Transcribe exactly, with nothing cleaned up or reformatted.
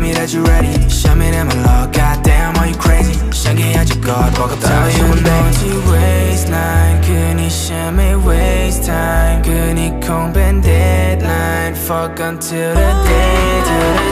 me that you're ready. Show me that my love, goddamn, are you crazy?想给야지 God, walk up tell you one day to waistline คือ你ฉันไม่ waste time คือ你คงเป็น deadline fuck until the day till the